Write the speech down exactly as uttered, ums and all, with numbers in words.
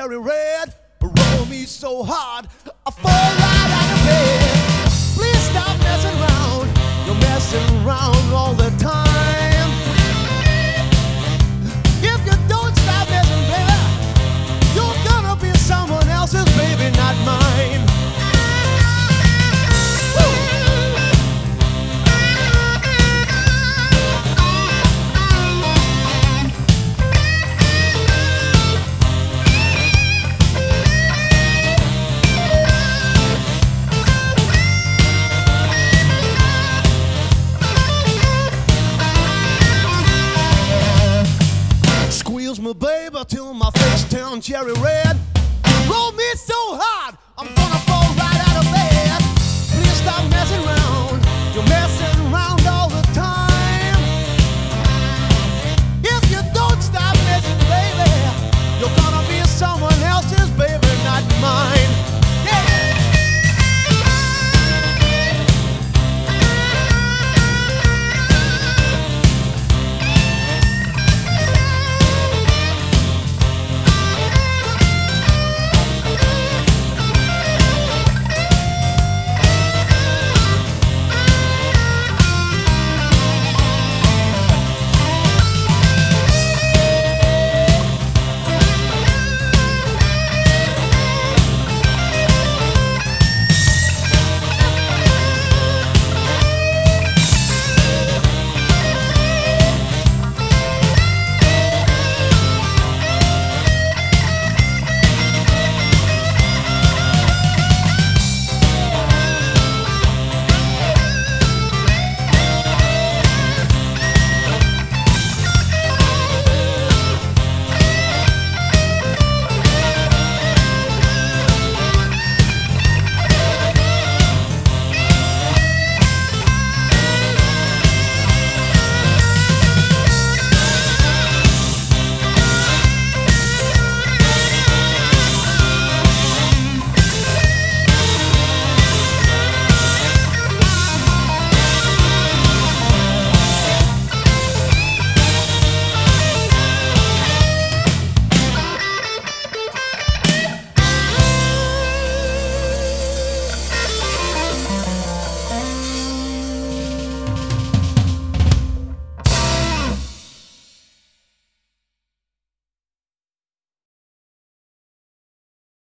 cherry red. Roll me so hard, I fall right out of bed. Please stop messing around. You're messing around all the time. If you don't stop messing, baby, you're gonna be someone else's baby, not mine. My baby till my face turn cherry red.